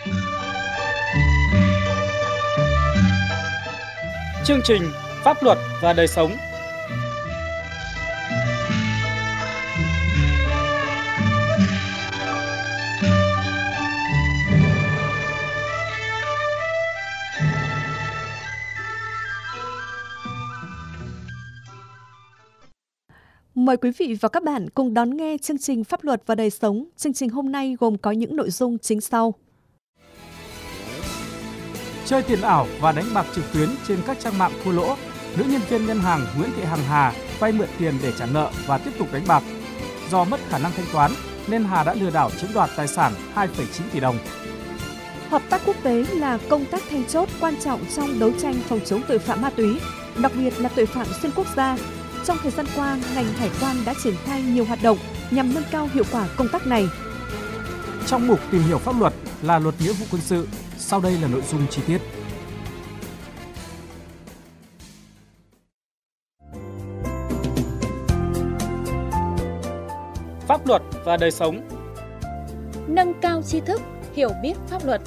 Chương trình Pháp luật và đời sống. Mời quý vị và các bạn cùng đón nghe chương trình Pháp luật và đời sống. Chương trình hôm nay gồm có những nội dung chính sau. Chơi tiền ảo và đánh bạc trực tuyến trên các trang mạng thua lỗ. Nữ nhân viên ngân hàng Nguyễn Thị Hằng Hà vay mượn tiền để trả nợ và tiếp tục đánh bạc. Do mất khả năng thanh toán nên Hà đã lừa đảo chiếm đoạt tài sản 2,9 tỷ đồng. Hợp tác quốc tế là công tác then chốt quan trọng trong đấu tranh phòng chống tội phạm ma túy, đặc biệt là tội phạm xuyên quốc gia. Trong thời gian qua, ngành hải quan đã triển khai nhiều hoạt động nhằm nâng cao hiệu quả công tác này. Trong mục tìm hiểu pháp luật là luật nghĩa vụ quân sự, sau đây là nội dung chi tiết. Pháp luật và đời sống. Nâng cao tri thức, hiểu biết pháp luật.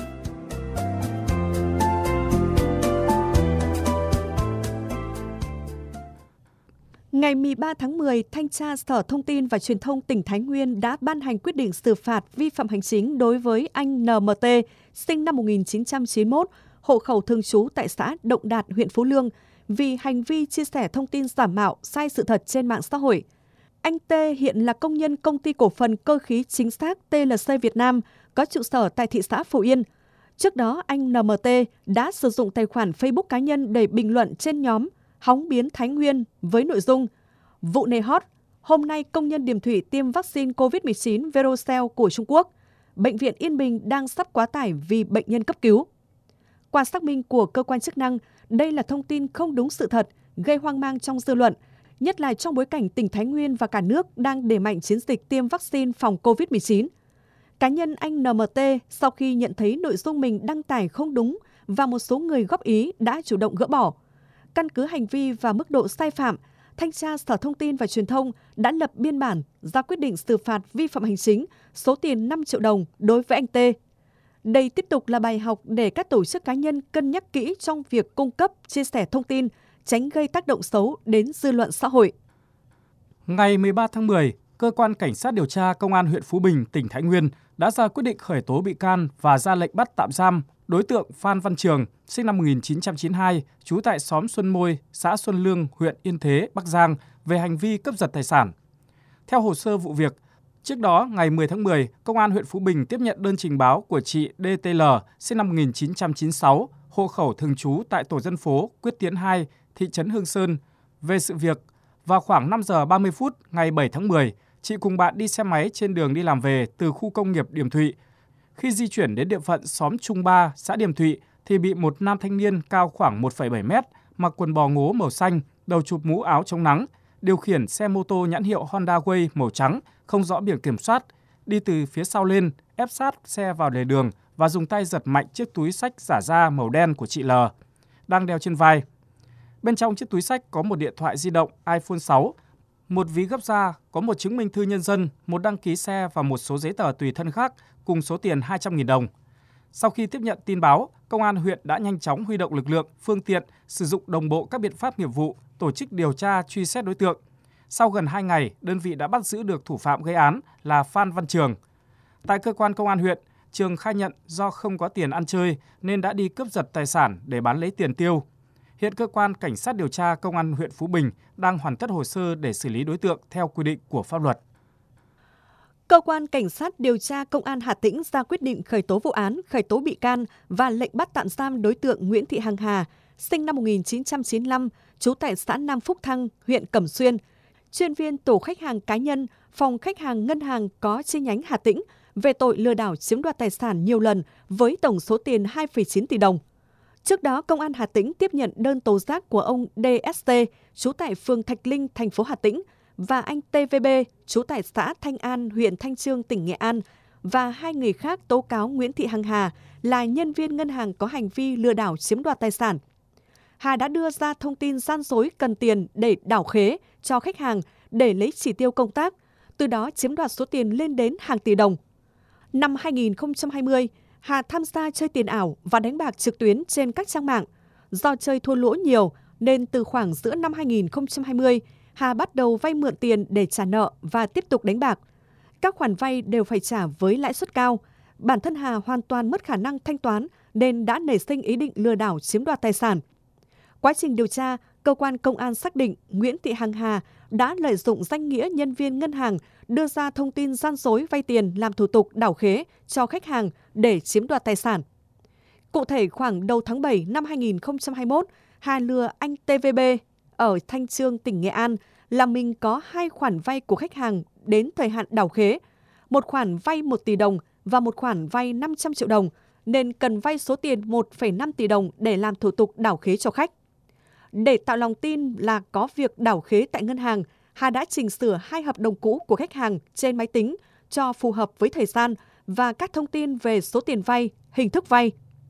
Ngày 13 tháng 10, Thanh tra Sở Thông tin và Truyền thông tỉnh Thái Nguyên đã ban hành quyết định xử phạt vi phạm hành chính đối với anh NMT, sinh năm 1991, hộ khẩu thường trú tại xã Động Đạt, huyện Phú Lương, vì hành vi chia sẻ thông tin giả mạo sai sự thật trên mạng xã hội. Anh T hiện là công nhân công ty cổ phần cơ khí chính xác TLC Việt Nam, có trụ sở tại thị xã Phổ Yên. Trước đó, anh NMT đã sử dụng tài khoản Facebook cá nhân để bình luận trên nhóm Hóng biến Thái Nguyên với nội dung: vụ này hot, hôm nay công nhân Điềm Thụy tiêm vaccine COVID-19 Verocell của Trung Quốc. Bệnh viện Yên Bình đang sắp quá tải vì bệnh nhân cấp cứu. Qua xác minh của cơ quan chức năng, đây là thông tin không đúng sự thật, gây hoang mang trong dư luận, nhất là trong bối cảnh tỉnh Thái Nguyên và cả nước đang đẩy mạnh chiến dịch tiêm vaccine phòng COVID-19. Cá nhân anh NMT sau khi nhận thấy nội dung mình đăng tải không đúng và một số người góp ý đã chủ động gỡ bỏ. Căn cứ hành vi và mức độ sai phạm, Thanh tra Sở Thông tin và Truyền thông đã lập biên bản ra quyết định xử phạt vi phạm hành chính số tiền 5 triệu đồng đối với anh T. Đây tiếp tục là bài học để các tổ chức cá nhân cân nhắc kỹ trong việc cung cấp, chia sẻ thông tin, tránh gây tác động xấu đến dư luận xã hội. Ngày 13 tháng 10, Cơ quan Cảnh sát điều tra Công an huyện Phú Bình, tỉnh Thái Nguyên đã ra quyết định khởi tố bị can và ra lệnh bắt tạm giam đối tượng Phan Văn Trường, sinh năm 1992, trú tại xóm Xuân Môi, xã Xuân Lương, huyện Yên Thế, Bắc Giang về hành vi cướp giật tài sản. Theo hồ sơ vụ việc, trước đó ngày 10 tháng 10, Công an huyện Phú Bình tiếp nhận đơn trình báo của chị DTL, sinh năm 1996, hộ khẩu thường trú tại tổ dân phố Quyết Tiến 2, thị trấn Hương Sơn, về sự việc vào khoảng 5 giờ 30 phút ngày 7 tháng 10, chị cùng bạn đi xe máy trên đường đi làm về từ khu công nghiệp Điềm Thụy. Khi di chuyển đến địa phận xóm Trung Ba, xã Điềm Thụy thì bị một nam thanh niên cao khoảng 1,7 mét, mặc quần bò ngố màu xanh, đầu chụp mũ áo chống nắng, điều khiển xe mô tô nhãn hiệu Honda Way màu trắng, không rõ biển kiểm soát, đi từ phía sau lên, ép sát xe vào lề đường và dùng tay giật mạnh chiếc túi xách giả da màu đen của chị L, đang đeo trên vai. Bên trong chiếc túi xách có một điện thoại di động iPhone 6, một ví gấp da có một chứng minh thư nhân dân, một đăng ký xe và một số giấy tờ tùy thân khác cùng số tiền 200.000 đồng. Sau khi tiếp nhận tin báo, Công an huyện đã nhanh chóng huy động lực lượng, phương tiện, sử dụng đồng bộ các biện pháp nghiệp vụ, tổ chức điều tra truy xét đối tượng. Sau gần 2 ngày, đơn vị đã bắt giữ được thủ phạm gây án là Phan Văn Trường. Tại cơ quan Công an huyện, Trường khai nhận do không có tiền ăn chơi nên đã đi cướp giật tài sản để bán lấy tiền tiêu. Hiện cơ quan Cảnh sát điều tra Công an huyện Phú Bình đang hoàn tất hồ sơ để xử lý đối tượng theo quy định của pháp luật. Cơ quan Cảnh sát điều tra Công an Hà Tĩnh ra quyết định khởi tố vụ án, khởi tố bị can và lệnh bắt tạm giam đối tượng Nguyễn Thị Hằng Hà, sinh năm 1995, trú tại xã Nam Phúc Thăng, huyện Cẩm Xuyên, chuyên viên tổ khách hàng cá nhân, phòng khách hàng ngân hàng có chi nhánh Hà Tĩnh, về tội lừa đảo chiếm đoạt tài sản nhiều lần với tổng số tiền 2,9 tỷ đồng. Trước đó, Công an Hà Tĩnh tiếp nhận đơn tố giác của ông DST, trú tại phường Thạch Linh, thành phố Hà Tĩnh, và anh TVB, trú tại xã Thanh An, huyện Thanh Chương, tỉnh Nghệ An, và 2 người khác tố cáo Nguyễn Thị Hằng Hà là nhân viên ngân hàng có hành vi lừa đảo chiếm đoạt tài sản. Hà đã đưa ra thông tin gian dối cần tiền để đảo khế cho khách hàng để lấy chỉ tiêu công tác, từ đó chiếm đoạt số tiền lên đến hàng tỷ đồng. Năm 2020, Hà tham gia chơi tiền ảo và đánh bạc trực tuyến trên các trang mạng. Do chơi thua lỗ nhiều nên từ khoảng giữa năm 2020, Hà bắt đầu vay mượn tiền để trả nợ và tiếp tục đánh bạc. Các khoản vay đều phải trả với lãi suất cao. Bản thân Hà hoàn toàn mất khả năng thanh toán nên đã nảy sinh ý định lừa đảo chiếm đoạt tài sản. Quá trình điều tra, cơ quan công an xác định Nguyễn Thị Hằng Hà đã lợi dụng danh nghĩa nhân viên ngân hàng đưa ra thông tin gian dối vay tiền làm thủ tục đảo khế cho khách hàng để chiếm đoạt tài sản. Cụ thể, khoảng đầu tháng 7 năm 2021, Hà lừa anh TVB ở Thanh Chương, tỉnh Nghệ An là mình có 2 khoản vay của khách hàng đến thời hạn đảo khế, một khoản vay 1 tỷ đồng và một khoản vay 500 triệu đồng, nên cần vay số tiền 1,5 tỷ đồng để làm thủ tục đảo khế cho khách. Để tạo lòng tin là có việc đảo khế tại ngân hàng, Hà đã chỉnh sửa 2 hợp đồng cũ của khách hàng trên máy tính cho phù hợp với thời gian và các thông tin về số tiền vay, hình thức vay.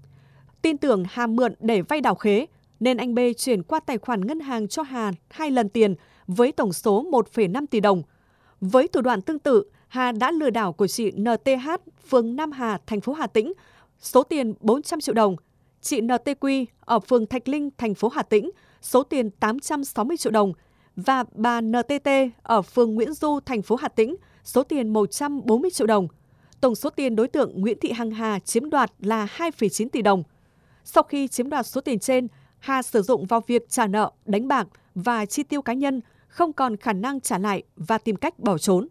Tin tưởng Hà mượn để vay đảo khế, nên anh B chuyển qua tài khoản ngân hàng cho Hà 2 lần tiền với tổng số 1,5 tỷ đồng. Với thủ đoạn tương tự, Hà đã lừa đảo của chị NTH, phường Nam Hà, thành phố Hà Tĩnh, số tiền 400 triệu đồng, chị NTQ ở phường Thạch Linh, thành phố Hà Tĩnh, số tiền 860 triệu đồng và bà NTT ở phường Nguyễn Du, thành phố Hà Tĩnh, số tiền 140 triệu đồng. Tổng số tiền đối tượng Nguyễn Thị Hằng Hà chiếm đoạt là 2,9 tỷ đồng. Sau khi chiếm đoạt số tiền trên, Hà sử dụng vào việc trả nợ, đánh bạc và chi tiêu cá nhân, không còn khả năng trả lại và tìm cách bỏ trốn.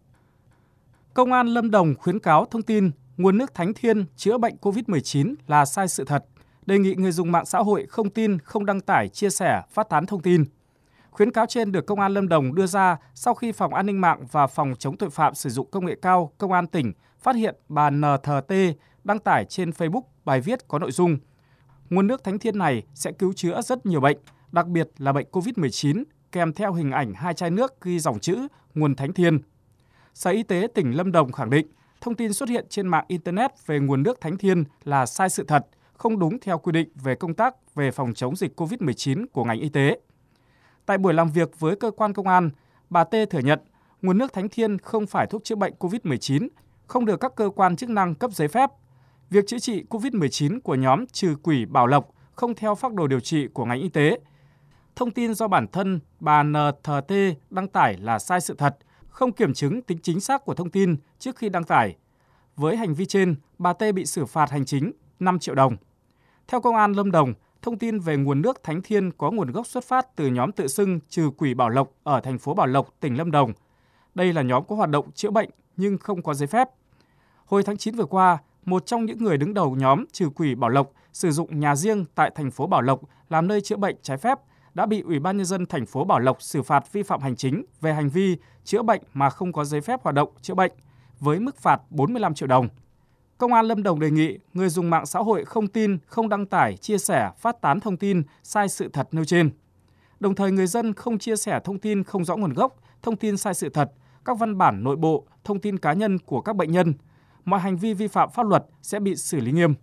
Công an Lâm Đồng khuyến cáo thông tin nguồn nước Thánh Thiên chữa bệnh COVID-19 là sai sự thật, đề nghị người dùng mạng xã hội không tin, không đăng tải, chia sẻ, phát tán thông tin. Khuyến cáo trên được Công an Lâm Đồng đưa ra sau khi Phòng An ninh mạng và Phòng chống tội phạm sử dụng công nghệ cao Công an tỉnh phát hiện bà NTT đăng tải trên Facebook bài viết có nội dung: nguồn nước Thánh Thiên này sẽ cứu chữa rất nhiều bệnh, đặc biệt là bệnh COVID-19, kèm theo hình ảnh 2 chai nước ghi dòng chữ nguồn Thánh Thiên. Sở Y tế tỉnh Lâm Đồng khẳng định thông tin xuất hiện trên mạng Internet về nguồn nước Thánh Thiên là sai sự thật, không đúng theo quy định về công tác về phòng chống dịch COVID-19 của ngành y tế. Tại buổi làm việc với cơ quan công an, bà T thừa nhận nguồn nước Thánh Thiên không phải thuốc chữa bệnh COVID-19, không được các cơ quan chức năng cấp giấy phép. Việc chữa trị COVID-19 của nhóm Trừ Quỷ Bảo Lộc không theo phác đồ điều trị của ngành y tế. Thông tin do bản thân bà NTT đăng tải là sai sự thật, không kiểm chứng tính chính xác của thông tin trước khi đăng tải. Với hành vi trên, bà T bị xử phạt hành chính 5 triệu đồng. Theo Công an Lâm Đồng, thông tin về nguồn nước Thánh Thiên có nguồn gốc xuất phát từ nhóm tự xưng Trừ Quỷ Bảo Lộc ở thành phố Bảo Lộc, tỉnh Lâm Đồng. Đây là nhóm có hoạt động chữa bệnh nhưng không có giấy phép. Hồi tháng 9 vừa qua, một trong những người đứng đầu nhóm Trừ Quỷ Bảo Lộc sử dụng nhà riêng tại thành phố Bảo Lộc làm nơi chữa bệnh trái phép đã bị Ủy ban Nhân dân thành phố Bảo Lộc xử phạt vi phạm hành chính về hành vi chữa bệnh mà không có giấy phép hoạt động chữa bệnh với mức phạt 45 triệu đồng. Công an Lâm Đồng đề nghị người dùng mạng xã hội không tin, không đăng tải, chia sẻ, phát tán thông tin sai sự thật nêu trên. Đồng thời người dân không chia sẻ thông tin không rõ nguồn gốc, thông tin sai sự thật, các văn bản nội bộ, thông tin cá nhân của các bệnh nhân. Mọi hành vi vi phạm pháp luật sẽ bị xử lý nghiêm.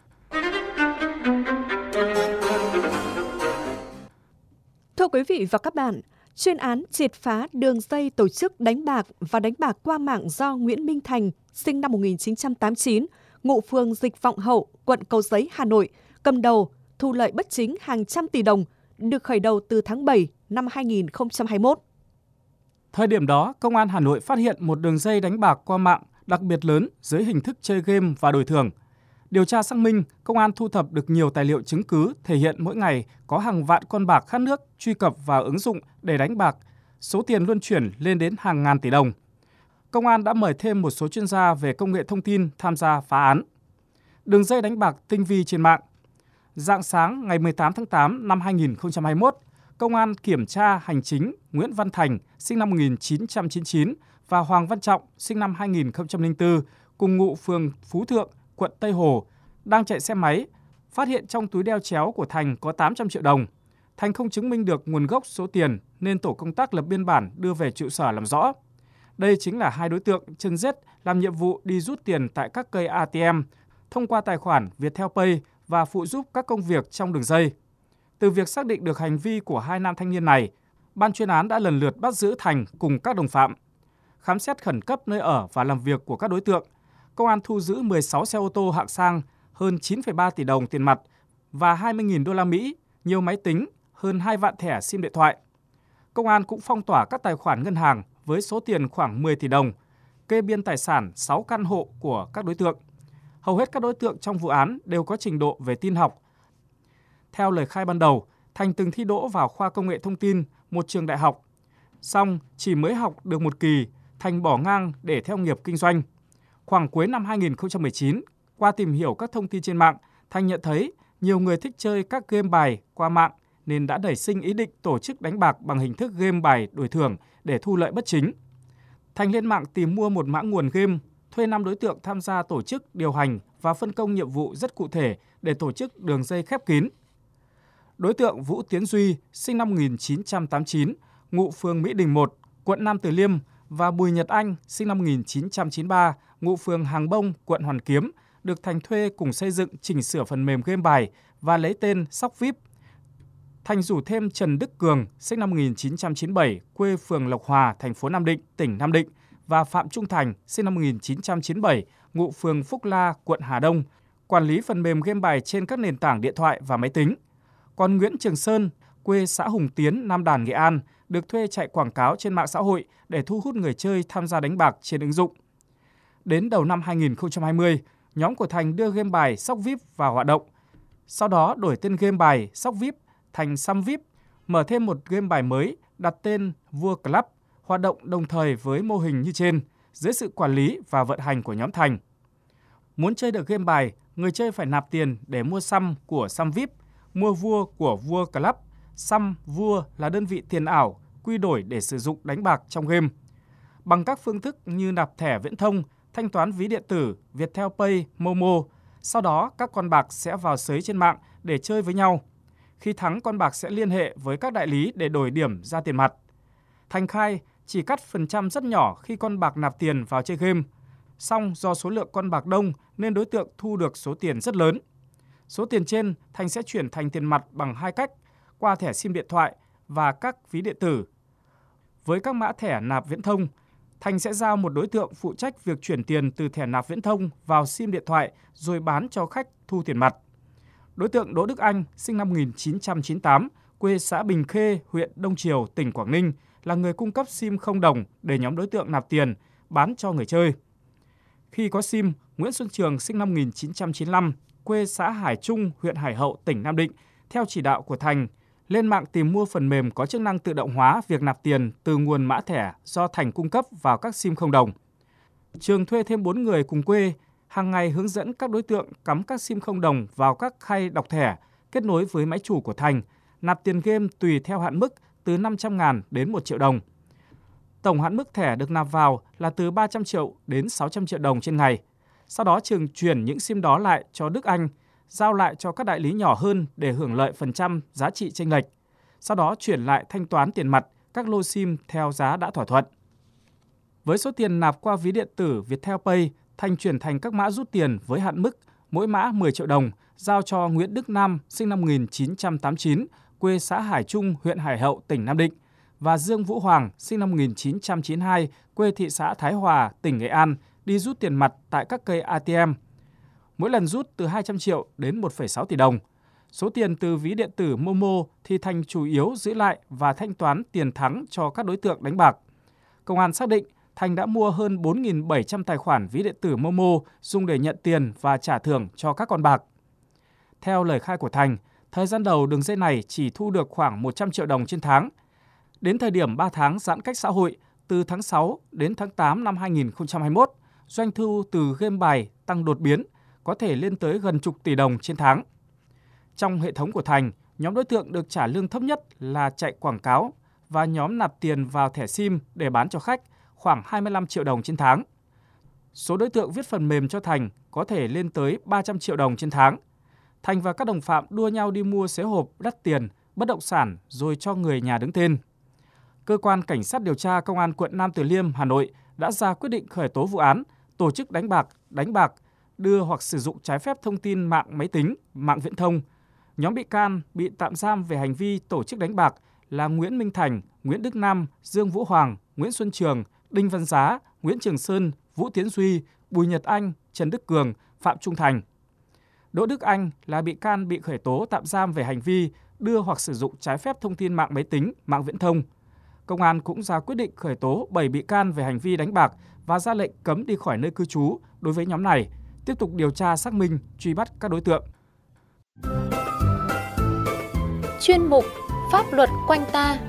Thưa quý vị và các bạn, chuyên án triệt phá đường dây tổ chức đánh bạc và đánh bạc qua mạng do Nguyễn Minh Thành, sinh năm 1989, ngụ phường Dịch Vọng Hậu, quận Cầu Giấy, Hà Nội, cầm đầu, thu lợi bất chính hàng trăm tỷ đồng, được khởi đầu từ tháng 7 năm 2021. Thời điểm đó, Công an Hà Nội phát hiện một đường dây đánh bạc qua mạng đặc biệt lớn dưới hình thức chơi game và đổi thưởng. Điều tra xác minh, Công an thu thập được nhiều tài liệu chứng cứ thể hiện mỗi ngày có hàng vạn con bạc khát nước truy cập vào ứng dụng để đánh bạc, số tiền luân chuyển lên đến hàng ngàn tỷ đồng. Công an đã mời thêm một số chuyên gia về công nghệ thông tin tham gia phá án. Đường dây đánh bạc tinh vi trên mạng. Rạng sáng ngày 18 tháng 8 năm 2021, Công an kiểm tra hành chính Nguyễn Văn Thành, sinh năm 1999 và Hoàng Văn Trọng, sinh năm 2004, cùng ngụ phường Phú Thượng, quận Tây Hồ, đang chạy xe máy, phát hiện trong túi đeo chéo của Thành có 800 triệu đồng. Thành không chứng minh được nguồn gốc số tiền nên tổ công tác lập biên bản đưa về trụ sở làm rõ. Đây chính là 2 đối tượng chân rết làm nhiệm vụ đi rút tiền tại các cây ATM thông qua tài khoản Viettel Pay và phụ giúp các công việc trong đường dây. Từ việc xác định được hành vi của 2 nam thanh niên này, ban chuyên án đã lần lượt bắt giữ Thành cùng các đồng phạm. Khám xét khẩn cấp nơi ở và làm việc của các đối tượng, Công an thu giữ 16 xe ô tô hạng sang, hơn 9,3 tỷ đồng tiền mặt và 20.000 đô la Mỹ, nhiều máy tính, hơn 2 vạn thẻ SIM điện thoại. Công an cũng phong tỏa các tài khoản ngân hàng với số tiền khoảng 10 tỷ đồng, kê biên tài sản 6 căn hộ của các đối tượng. Hầu hết các đối tượng trong vụ án đều có trình độ về tin học. Theo lời khai ban đầu, Thành từng thi đỗ vào khoa công nghệ thông tin, một trường đại học. Song chỉ mới học được một kỳ, Thành bỏ ngang để theo nghiệp kinh doanh. Khoảng cuối năm 2019, qua tìm hiểu các thông tin trên mạng, Thành nhận thấy nhiều người thích chơi các game bài qua mạng nên đã nảy sinh ý định tổ chức đánh bạc bằng hình thức game bài đổi thưởng để thu lợi bất chính. Thành lên mạng tìm mua một mã nguồn game, thuê 5 đối tượng tham gia tổ chức, điều hành và phân công nhiệm vụ rất cụ thể để tổ chức đường dây khép kín. Đối tượng Vũ Tiến Duy, sinh năm 1989, ngụ phường Mỹ Đình 1, quận Nam Từ Liêm và Bùi Nhật Anh, sinh năm 1993, ngụ phường Hàng Bông, quận Hoàn Kiếm, được Thành thuê cùng xây dựng chỉnh sửa phần mềm game bài và lấy tên Sóc VIP. Thành rủ thêm Trần Đức Cường, sinh năm 1997, quê phường Lộc Hòa, thành phố Nam Định, tỉnh Nam Định và Phạm Trung Thành, sinh năm 1997, ngụ phường Phúc La, quận Hà Đông, quản lý phần mềm game bài trên các nền tảng điện thoại và máy tính. Còn Nguyễn Trường Sơn, quê xã Hùng Tiến, Nam Đàn, Nghệ An, được thuê chạy quảng cáo trên mạng xã hội để thu hút người chơi tham gia đánh bạc trên ứng dụng. Đến đầu năm 2020, nhóm của Thành đưa game bài Sóc VIP vào hoạt động. Sau đó đổi tên game bài Sóc VIP thành Săm VIP, mở thêm một game bài mới đặt tên Vua Club, hoạt động đồng thời với mô hình như trên, dưới sự quản lý và vận hành của nhóm Thành. Muốn chơi được game bài, người chơi phải nạp tiền để mua Săm của Săm VIP, mua Vua của Vua Club. Săm Vua là đơn vị tiền ảo, quy đổi để sử dụng đánh bạc trong game. Bằng các phương thức như nạp thẻ viễn thông, thanh toán ví điện tử, Viettel Pay, Momo, sau đó các con bạc sẽ vào sới trên mạng để chơi với nhau. Khi thắng, con bạc sẽ liên hệ với các đại lý để đổi điểm ra tiền mặt. Thành khai chỉ cắt phần trăm rất nhỏ khi con bạc nạp tiền vào chơi game. Song do số lượng con bạc đông nên đối tượng thu được số tiền rất lớn. Số tiền trên Thành sẽ chuyển thành tiền mặt bằng hai cách, qua thẻ SIM điện thoại và các ví điện tử. Với các mã thẻ nạp viễn thông, Thành sẽ giao một đối tượng phụ trách việc chuyển tiền từ thẻ nạp viễn thông vào SIM điện thoại rồi bán cho khách thu tiền mặt. Đối tượng Đỗ Đức Anh, sinh năm 1998, quê xã Bình Khê, huyện Đông Triều, tỉnh Quảng Ninh, là người cung cấp SIM không đồng để nhóm đối tượng nạp tiền, bán cho người chơi. Khi có SIM, Nguyễn Xuân Trường, sinh năm 1995, quê xã Hải Trung, huyện Hải Hậu, tỉnh Nam Định, theo chỉ đạo của Thành, lên mạng tìm mua phần mềm có chức năng tự động hóa việc nạp tiền từ nguồn mã thẻ do Thành cung cấp vào các SIM không đồng. Trường thuê thêm 4 người cùng quê, hàng ngày hướng dẫn các đối tượng cắm các SIM không đồng vào các khay đọc thẻ, kết nối với máy chủ của Thành, nạp tiền game tùy theo hạn mức từ 500.000 đến 1 triệu đồng. Tổng hạn mức thẻ được nạp vào là từ 300 triệu đến 600 triệu đồng trên ngày. Sau đó Trường chuyển những SIM đó lại cho Đức Anh, giao lại cho các đại lý nhỏ hơn để hưởng lợi phần trăm giá trị chênh lệch. Sau đó chuyển lại thanh toán tiền mặt các lô SIM theo giá đã thỏa thuận. Với số tiền nạp qua ví điện tử Viettel Pay, Thành chuyển thành các mã rút tiền với hạn mức mỗi mã 10 triệu đồng, giao cho Nguyễn Đức Nam, sinh năm 1989, quê xã Hải Trung, huyện Hải Hậu, tỉnh Nam Định, và Dương Vũ Hoàng, sinh năm 1992, quê thị xã Thái Hòa, tỉnh Nghệ An, đi rút tiền mặt tại các cây ATM. Mỗi lần rút từ 200 triệu đến 1,6 tỷ đồng. Số tiền từ ví điện tử Momo thì Thành chủ yếu giữ lại và thanh toán tiền thắng cho các đối tượng đánh bạc. Công an xác định Thành đã mua hơn 4.700 tài khoản ví điện tử Momo dùng để nhận tiền và trả thưởng cho các con bạc. Theo lời khai của Thành, thời gian đầu đường dây này chỉ thu được khoảng 100 triệu đồng trên tháng. Đến thời điểm 3 tháng giãn cách xã hội, từ tháng 6 đến tháng 8 năm 2021, doanh thu từ game bài tăng đột biến, có thể lên tới gần chục tỷ đồng trên tháng. Trong hệ thống của Thành, nhóm đối tượng được trả lương thấp nhất là chạy quảng cáo và nhóm nạp tiền vào thẻ SIM để bán cho khách khoảng 25 triệu đồng trên tháng. Số đối tượng viết phần mềm cho Thành có thể lên tới 300 triệu đồng trên tháng. Thành và các đồng phạm đua nhau đi mua xế hộp đắt tiền, bất động sản rồi cho người nhà đứng tên. Cơ quan Cảnh sát điều tra Công an quận Nam Từ Liêm, Hà Nội đã ra quyết định khởi tố vụ án tổ chức đánh bạc, đưa hoặc sử dụng trái phép thông tin mạng máy tính, mạng viễn thông. Nhóm bị can bị tạm giam về hành vi tổ chức đánh bạc là Nguyễn Minh Thành, Nguyễn Đức Nam, Dương Vũ Hoàng, Nguyễn Xuân Trường, Đinh Văn Giá, Nguyễn Trường Sơn, Vũ Tiến Duy, Bùi Nhật Anh, Trần Đức Cường, Phạm Trung Thành. Đỗ Đức Anh là bị can bị khởi tố tạm giam về hành vi đưa hoặc sử dụng trái phép thông tin mạng máy tính, mạng viễn thông. Công an cũng ra quyết định khởi tố 7 bị can về hành vi đánh bạc và ra lệnh cấm đi khỏi nơi cư trú đối với nhóm này, tiếp tục điều tra xác minh, truy bắt các đối tượng. Chuyên mục Pháp luật quanh ta.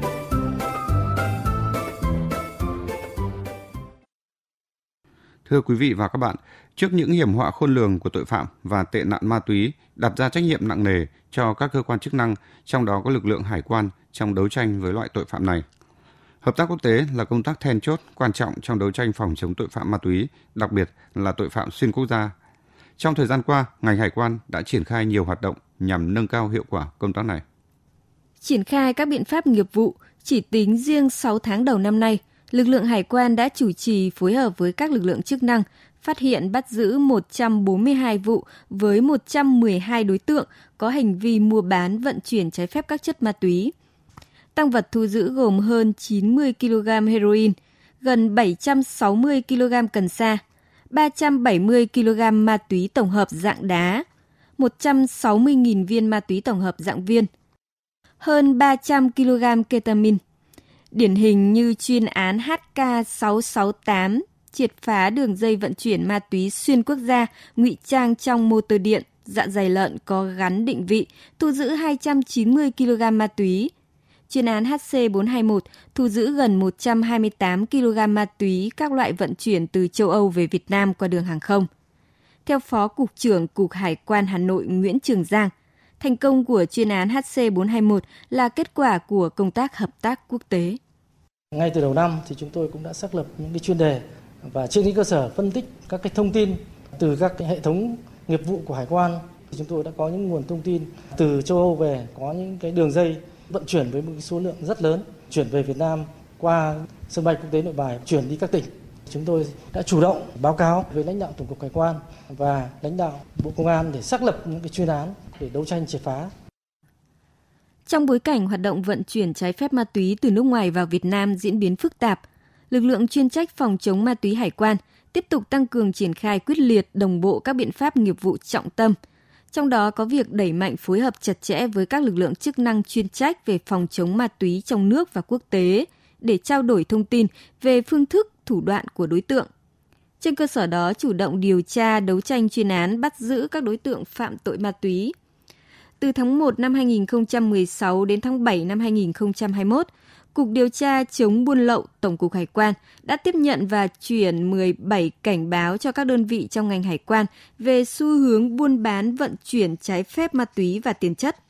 Thưa quý vị và các bạn, trước những hiểm họa khôn lường của tội phạm và tệ nạn ma túy đặt ra trách nhiệm nặng nề cho các cơ quan chức năng, trong đó có lực lượng hải quan trong đấu tranh với loại tội phạm này. Hợp tác quốc tế là công tác then chốt quan trọng trong đấu tranh phòng chống tội phạm ma túy, đặc biệt là tội phạm xuyên quốc gia. Trong thời gian qua, ngành hải quan đã triển khai nhiều hoạt động nhằm nâng cao hiệu quả công tác này. Triển khai các biện pháp nghiệp vụ, chỉ tính riêng 6 tháng đầu năm nay, lực lượng hải quan đã chủ trì phối hợp với các lực lượng chức năng, phát hiện bắt giữ 142 vụ với 112 đối tượng có hành vi mua bán vận chuyển trái phép các chất ma túy. Tang vật thu giữ gồm hơn 90 kg heroin, gần 760 kg cần sa, 370 kg ma túy tổng hợp dạng đá, 160.000 viên ma túy tổng hợp dạng viên, hơn 300 kg ketamin. Điển hình như chuyên án HK668 triệt phá đường dây vận chuyển ma túy xuyên quốc gia ngụy trang trong mô tô điện, dạ dày lợn có gắn định vị, thu giữ 290 kg ma túy. Chuyên án HC421 thu giữ gần 128 kg ma túy các loại vận chuyển từ châu Âu về Việt Nam qua đường hàng không. Theo Phó Cục trưởng Cục Hải quan Hà Nội Nguyễn Trường Giang, thành công của chuyên án HC421 là kết quả của công tác hợp tác quốc tế. Ngay từ đầu năm thì chúng tôi cũng đã xác lập những cái chuyên đề và trên cái cơ sở phân tích các cái thông tin từ các cái hệ thống nghiệp vụ của hải quan thì chúng tôi đã có những nguồn thông tin từ châu Âu về, có những cái đường dây vận chuyển với một cái số lượng rất lớn chuyển về Việt Nam qua sân bay quốc tế Nội Bài, chuyển đi các tỉnh. Chúng tôi đã chủ động báo cáo với lãnh đạo Tổng cục Hải quan và lãnh đạo Bộ Công an để xác lập những cái chuyên án để đấu tranh triệt phá. Trong bối cảnh hoạt động vận chuyển trái phép ma túy từ nước ngoài vào Việt Nam diễn biến phức tạp, lực lượng chuyên trách phòng chống ma túy hải quan tiếp tục tăng cường triển khai quyết liệt đồng bộ các biện pháp nghiệp vụ trọng tâm. Trong đó có việc đẩy mạnh phối hợp chặt chẽ với các lực lượng chức năng chuyên trách về phòng chống ma túy trong nước và quốc tế để trao đổi thông tin về phương thức, thủ đoạn của đối tượng. Trên cơ sở đó, chủ động điều tra, đấu tranh chuyên án, bắt giữ các đối tượng phạm tội ma túy. Từ tháng 1 năm 2016 đến tháng 7 năm 2021, Cục Điều tra chống buôn lậu Tổng cục Hải quan đã tiếp nhận và chuyển 17 cảnh báo cho các đơn vị trong ngành hải quan về xu hướng buôn bán vận chuyển trái phép ma túy và tiền chất.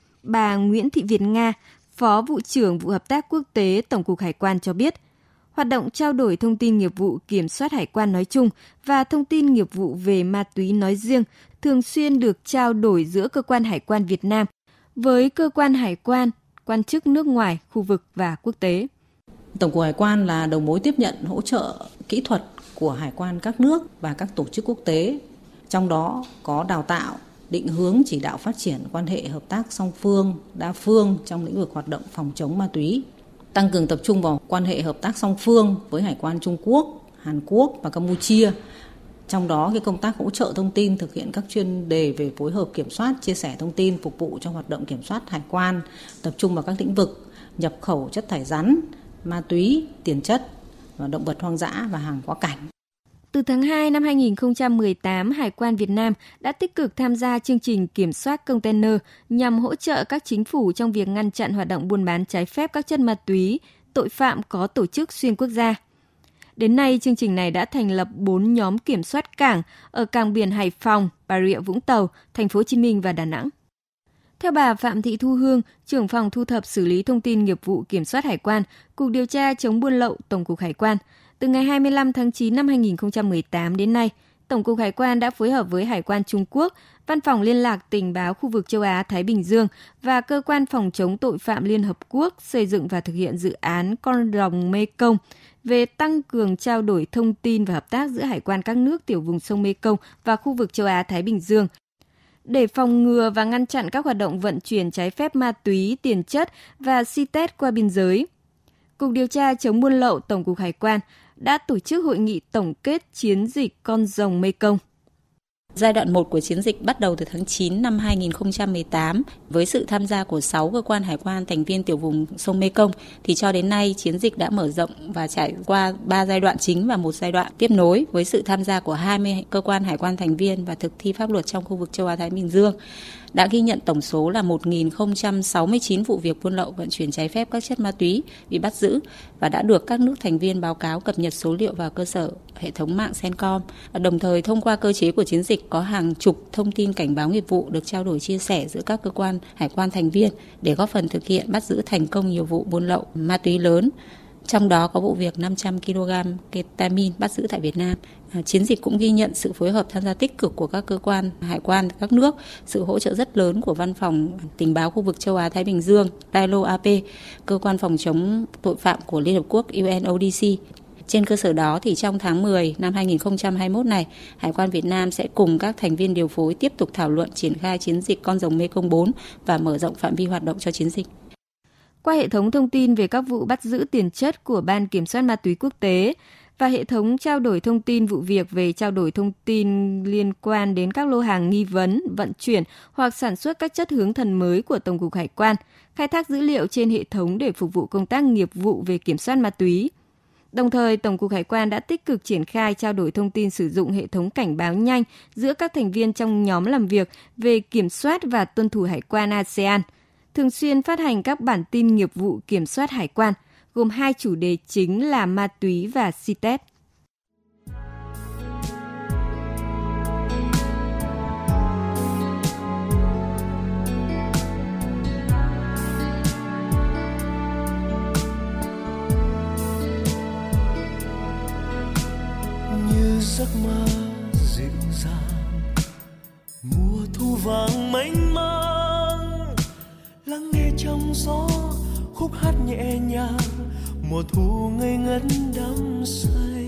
Bà Nguyễn Thị Việt Nga, Phó Vụ trưởng Vụ Hợp tác Quốc tế Tổng cục Hải quan cho biết, hoạt động trao đổi thông tin nghiệp vụ kiểm soát hải quan nói chung và thông tin nghiệp vụ về ma túy nói riêng thường xuyên được trao đổi giữa cơ quan hải quan Việt Nam với cơ quan hải quan, quan chức nước ngoài, khu vực và quốc tế. Tổng cục Hải quan là đầu mối tiếp nhận hỗ trợ kỹ thuật của hải quan các nước và các tổ chức quốc tế, trong đó có đào tạo, định hướng chỉ đạo phát triển quan hệ hợp tác song phương, đa phương trong lĩnh vực hoạt động phòng chống ma túy, tăng cường tập trung vào quan hệ hợp tác song phương với hải quan Trung Quốc, Hàn Quốc và Campuchia. Trong đó cái công tác hỗ trợ thông tin thực hiện các chuyên đề về phối hợp kiểm soát, chia sẻ thông tin phục vụ cho hoạt động kiểm soát hải quan, tập trung vào các lĩnh vực nhập khẩu chất thải rắn, ma túy, tiền chất, và động vật hoang dã và hàng quá cảnh. Từ tháng 2 năm 2018, Hải quan Việt Nam đã tích cực tham gia chương trình kiểm soát container nhằm hỗ trợ các chính phủ trong việc ngăn chặn hoạt động buôn bán trái phép các chất ma túy, tội phạm có tổ chức xuyên quốc gia. Đến nay, chương trình này đã thành lập 4 nhóm kiểm soát cảng ở cảng biển Hải Phòng, Bà Rịa Vũng Tàu, Thành phố Hồ Chí Minh và Đà Nẵng. Theo bà Phạm Thị Thu Hương, trưởng phòng thu thập xử lý thông tin nghiệp vụ kiểm soát hải quan, Cục Điều tra chống buôn lậu, Tổng cục Hải quan, từ ngày 25 tháng 9 năm 2018 đến nay, Tổng cục Hải quan đã phối hợp với Hải quan Trung Quốc, Văn phòng Liên lạc Tình báo khu vực châu Á-Thái Bình Dương và Cơ quan Phòng chống tội phạm Liên Hợp Quốc xây dựng và thực hiện dự án Con rồng Mekong về tăng cường trao đổi thông tin và hợp tác giữa hải quan các nước tiểu vùng sông Mekong và khu vực châu Á-Thái Bình Dương để phòng ngừa và ngăn chặn các hoạt động vận chuyển trái phép ma túy, tiền chất và CITES qua biên giới. Cục Điều tra chống buôn lậu Tổng cục Hải quan đã tổ chức hội nghị tổng kết chiến dịch Con rồng Mekong. Giai đoạn 1 của chiến dịch bắt đầu từ tháng 9 năm 2018 với sự tham gia của 6 cơ quan hải quan thành viên tiểu vùng sông Mekong, thì cho đến nay chiến dịch đã mở rộng và trải qua 3 giai đoạn chính và 1 giai đoạn tiếp nối với sự tham gia của 20 cơ quan hải quan thành viên và thực thi pháp luật trong khu vực châu Á-Thái Bình Dương. Đã ghi nhận tổng số là 1.069 vụ việc buôn lậu vận chuyển trái phép các chất ma túy bị bắt giữ và đã được các nước thành viên báo cáo cập nhật số liệu vào cơ sở hệ thống mạng CENTCOM. Đồng thời thông qua cơ chế của chiến dịch có hàng chục thông tin cảnh báo nghiệp vụ được trao đổi chia sẻ giữa các cơ quan hải quan thành viên để góp phần thực hiện bắt giữ thành công nhiều vụ buôn lậu ma túy lớn. Trong đó có vụ việc 500 kg ketamine bắt giữ tại Việt Nam. Chiến dịch cũng ghi nhận sự phối hợp tham gia tích cực của các cơ quan hải quan các nước, sự hỗ trợ rất lớn của Văn phòng Tình báo khu vực châu Á-Thái Bình Dương, DILO-AP, cơ quan phòng chống tội phạm của Liên Hợp Quốc UNODC. Trên cơ sở đó, thì trong tháng 10 năm 2021 này, Hải quan Việt Nam sẽ cùng các thành viên điều phối tiếp tục thảo luận triển khai chiến dịch Con rồng Mekong 4 và mở rộng phạm vi hoạt động cho chiến dịch. Qua hệ thống thông tin về các vụ bắt giữ tiền chất của Ban Kiểm soát Ma túy Quốc tế và hệ thống trao đổi thông tin vụ việc về trao đổi thông tin liên quan đến các lô hàng nghi vấn, vận chuyển hoặc sản xuất các chất hướng thần mới của Tổng cục Hải quan, khai thác dữ liệu trên hệ thống để phục vụ công tác nghiệp vụ về kiểm soát ma túy. Đồng thời, Tổng cục Hải quan đã tích cực triển khai trao đổi thông tin sử dụng hệ thống cảnh báo nhanh giữa các thành viên trong nhóm làm việc về kiểm soát và tuân thủ hải quan ASEAN, thường xuyên phát hành các bản tin nghiệp vụ kiểm soát hải quan, gồm 2 chủ đề chính là ma túy và CITES. Như giấc mơ dịu dàng, mùa thu vàng mênh mang, lắng nghe trong gió khúc hát nhẹ nhàng, mùa thu ngây ngất đắm say.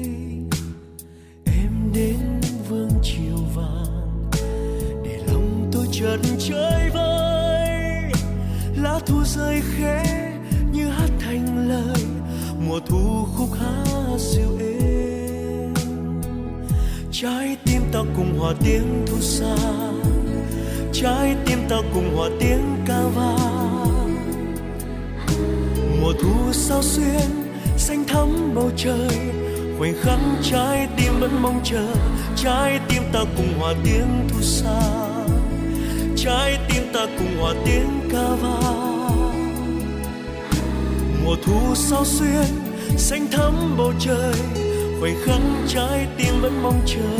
Em đến vương chiều vàng để lòng tôi chợt chơi vơi, lá thu rơi khẽ như hát thành lời, mùa thu khúc hát dịu êm. Trái tim ta cùng hòa tiếng thu xa, trái tim ta cùng hòa tiếng ca vang. Mùa thu sao xuyên xanh thắm bầu trời, khoảnh khắc trái tim vẫn mong chờ. Trái tim ta cùng hòa tiếng thu xa, trái tim ta cùng hòa tiếng ca vang. Mùa thu sao xuyên xanh thắm bầu trời, khoảnh khắc trái tim vẫn mong chờ.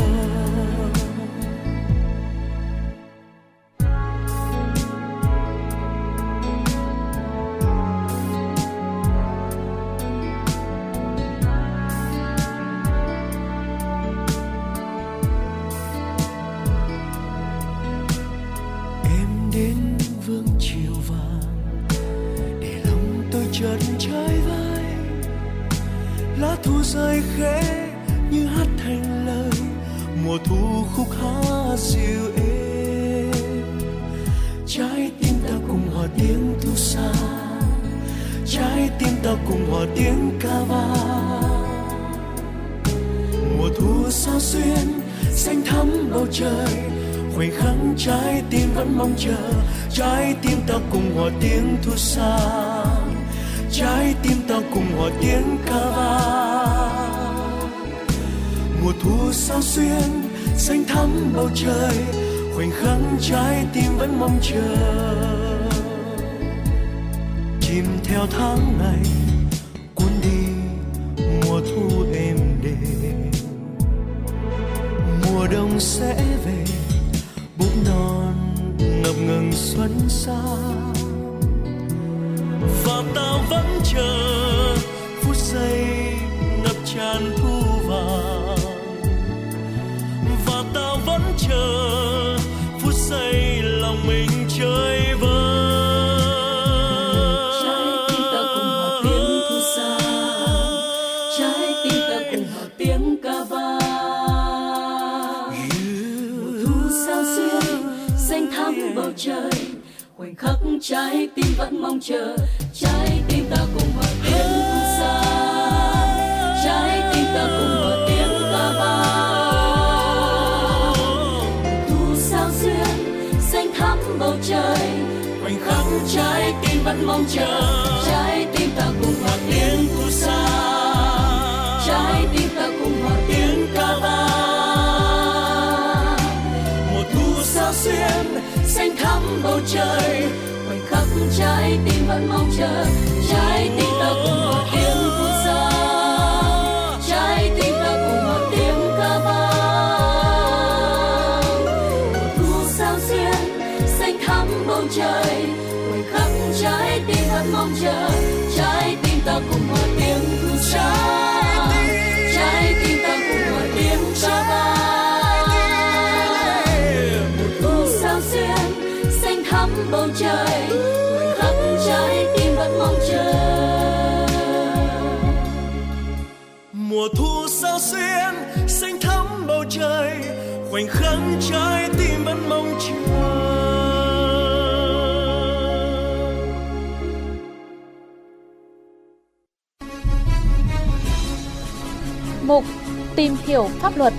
Lá thu rơi khẽ như hát thành lời, mùa thu khúc hát dịu êm. Trái tim ta cùng hòa tiếng thu xa, trái tim ta cùng hòa tiếng ca vang. Mùa thu sao xuyên xanh thắm bầu trời, khoảnh khắc trái tim vẫn mong chờ. Trái tim ta cùng hòa tiếng thu xa, trái tim ta cùng hòa tiếng ca vang. Mùa thu sao xuyên xanh thắm bầu trời, khoảnh khắc trái tim vẫn mong chờ. Chìm theo tháng ngày cuốn đi mùa thu êm đềm, mùa đông sẽ về búp non ngập ngừng xuân sang. Và ta vẫn chờ phút giây ngập tràn thu vàng, và ta vẫn chờ phút giây lòng mình chơi vơi. Trái tim ta cùng hòa tiếng thu xa, trái tim ta cùng hòa tiếng ca vang. Mùa thu sao xuyên xanh thắm bầu trời, khoảnh khắc trái tim vẫn mong chờ. Trái tim ta cùng hòa tiếng thu xa, trái tim ta cùng hòa tiếng ca vang. bầu trời, khoảnh khắc trái tim vẫn mong chờ, trái tim ta cùng hòa tiếng thu sa, trái tim ta cùng hòa tiếng ca vang. Mùa thu sao xuyên xanh thắm bầu trời, khoảnh khắc trái tim vẫn mong chờ, trái tim ta cùng hòa tiếng thu sa, trái tim ta cùng hòa tiếng ca vang. Mùa thu sao xuyên xanh thắm bầu trời, khoảnh khắc trái tim vẫn mong chờ, trái tim ta cùng hòa tiếng thu sa, trái tim ta cùng hòa tiếng ca vang. Mùa thu sao xuyên xanh thắm bầu trời, khoảnh khắc trái tim vẫn mong chờ. Mùa thu sao xuyên xanh thắm bầu trời, khoảnh khắc trái tim vẫn mong chờ. Mục tìm hiểu pháp luật.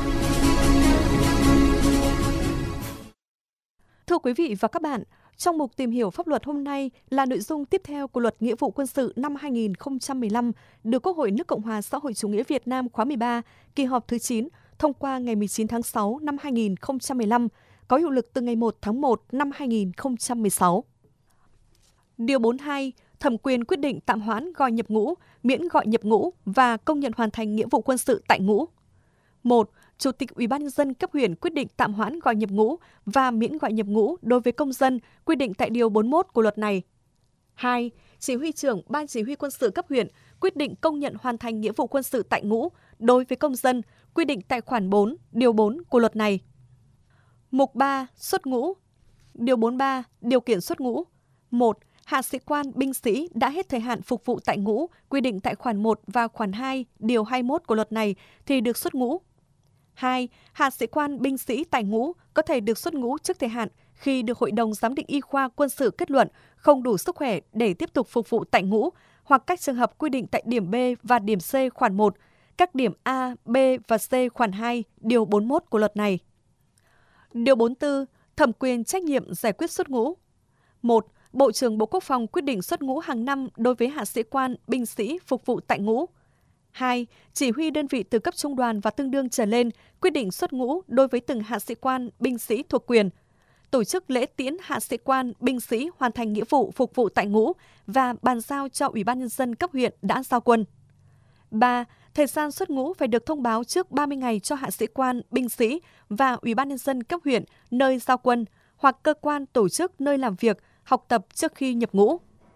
Thưa quý vị và các bạn, trong mục tìm hiểu pháp luật hôm nay là nội dung tiếp theo của Luật Nghĩa vụ quân sự năm 2015 được Quốc hội nước Cộng hòa xã hội chủ nghĩa Việt Nam khóa 13, kỳ họp thứ 9, thông qua ngày 19 tháng 6 năm 2015, có hiệu lực từ ngày 1 tháng 1 năm 2016. Điều 42. Thẩm quyền quyết định tạm hoãn gọi nhập ngũ, miễn gọi nhập ngũ và công nhận hoàn thành nghĩa vụ quân sự tại ngũ. 1. Chủ tịch Ủy ban nhân dân cấp huyện quyết định tạm hoãn gọi nhập ngũ và miễn gọi nhập ngũ đối với công dân quy định tại điều 41 của luật này. 2. Chỉ huy trưởng Ban chỉ huy quân sự cấp huyện quyết định công nhận hoàn thành nghĩa vụ quân sự tại ngũ đối với công dân quy định tại khoản 4, điều 4 của luật này. Mục 3. Xuất ngũ. Điều 43. Điều kiện xuất ngũ. 1. Hạ sĩ quan, binh sĩ đã hết thời hạn phục vụ tại ngũ quy định tại khoản 1 và khoản 2, điều 21 của luật này thì được xuất ngũ. 2. Hạ sĩ quan, binh sĩ tại ngũ có thể được xuất ngũ trước thời hạn khi được Hội đồng Giám định Y khoa quân sự kết luận không đủ sức khỏe để tiếp tục phục vụ tại ngũ, hoặc các trường hợp quy định tại điểm B và điểm C khoản 1, các điểm A, B và C khoản 2, điều 41 của luật này. Điều 44. Thẩm quyền trách nhiệm giải quyết xuất ngũ. 1. Bộ trưởng Bộ Quốc phòng quyết định xuất ngũ hàng năm đối với hạ sĩ quan, binh sĩ phục vụ tại ngũ. 2. Chỉ huy đơn vị từ cấp trung đoàn và tương đương trở lên quyết định xuất ngũ đối với từng hạ sĩ quan, binh sĩ thuộc quyền. Tổ chức lễ tiễn hạ sĩ quan, binh sĩ hoàn thành nghĩa vụ phục vụ tại ngũ và bàn giao cho Ủy ban nhân dân cấp huyện đã giao quân. 3. Thời gian xuất ngũ phải được thông báo trước 30 ngày cho hạ sĩ quan, binh sĩ và Ủy ban nhân dân cấp huyện nơi giao quân hoặc cơ quan tổ chức nơi làm việc, học tập trước khi nhập ngũ.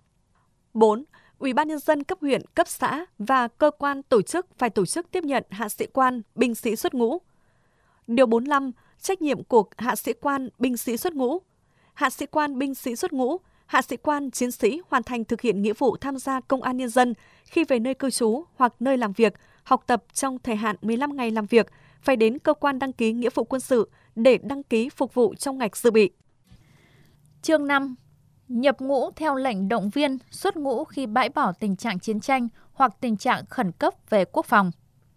4. Ủy ban nhân dân cấp huyện, cấp xã và cơ quan tổ chức phải tổ chức tiếp nhận hạ sĩ quan, binh sĩ xuất ngũ. Điều 45. Trách nhiệm của hạ sĩ quan, binh sĩ xuất ngũ. Hạ sĩ quan, binh sĩ xuất ngũ, hạ sĩ quan, chiến sĩ hoàn thành thực hiện nghĩa vụ tham gia công an nhân dân khi về nơi cư trú hoặc nơi làm việc, học tập trong thời hạn 15 ngày làm việc, phải đến cơ quan đăng ký nghĩa vụ quân sự để đăng ký phục vụ trong ngạch dự bị. Chương 5. Nhập ngũ theo lệnh động viên, xuất ngũ khi bãi bỏ tình trạng chiến tranh hoặc tình trạng khẩn cấp về quốc phòng.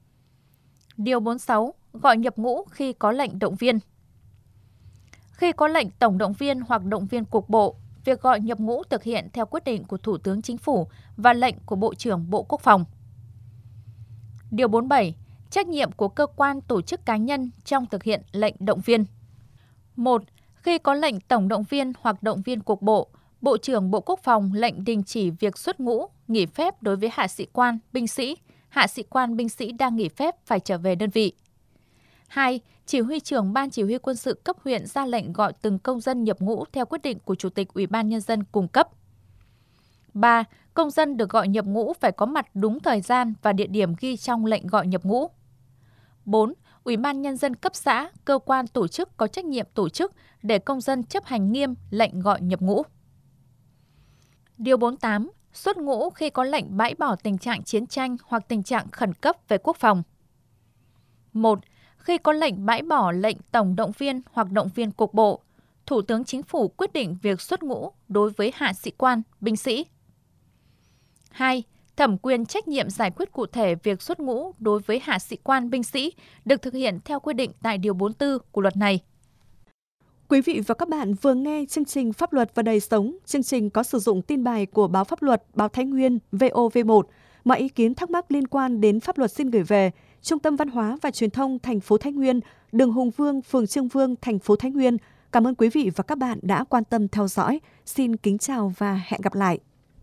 Điều 46. Gọi nhập ngũ khi có lệnh động viên. Khi có lệnh tổng động viên hoặc động viên cục bộ, việc gọi nhập ngũ thực hiện theo quyết định của Thủ tướng Chính phủ và lệnh của Bộ trưởng Bộ Quốc phòng. Điều 47. Trách nhiệm của cơ quan tổ chức cá nhân trong thực hiện lệnh động viên. 1. Khi có lệnh tổng động viên hoặc động viên cục bộ, Bộ trưởng Bộ Quốc phòng lệnh đình chỉ việc xuất ngũ, nghỉ phép đối với hạ sĩ quan, binh sĩ. Hạ sĩ quan, binh sĩ đang nghỉ phép phải trở về đơn vị. 2. Chỉ huy trưởng Ban chỉ huy quân sự cấp huyện ra lệnh gọi từng công dân nhập ngũ theo quyết định của Chủ tịch Ủy ban Nhân dân cung cấp. 3. Công dân được gọi nhập ngũ phải có mặt đúng thời gian và địa điểm ghi trong lệnh gọi nhập ngũ. 4. Ủy ban Nhân dân cấp xã, cơ quan tổ chức có trách nhiệm tổ chức để công dân chấp hành nghiêm lệnh gọi nhập ngũ. Điều 48. Xuất ngũ khi có lệnh bãi bỏ tình trạng chiến tranh hoặc tình trạng khẩn cấp về quốc phòng. 1. Khi có lệnh bãi bỏ lệnh tổng động viên hoặc động viên cục bộ, Thủ tướng Chính phủ quyết định việc xuất ngũ đối với hạ sĩ quan, binh sĩ. 2. Thẩm quyền trách nhiệm giải quyết cụ thể việc xuất ngũ đối với hạ sĩ quan, binh sĩ được thực hiện theo quy định tại Điều 44 của luật này. Quý vị và các bạn vừa nghe chương trình Pháp luật và đời sống. Chương trình có sử dụng tin bài của báo Pháp luật, báo Thái Nguyên, VOV1. Mọi ý kiến thắc mắc liên quan đến pháp luật xin gửi về Trung tâm Văn hóa và Truyền thông thành phố Thái Nguyên, đường Hùng Vương, phường Trương Vương, thành phố Thái Nguyên. Cảm ơn quý vị và các bạn đã quan tâm theo dõi. Xin kính chào và hẹn gặp lại.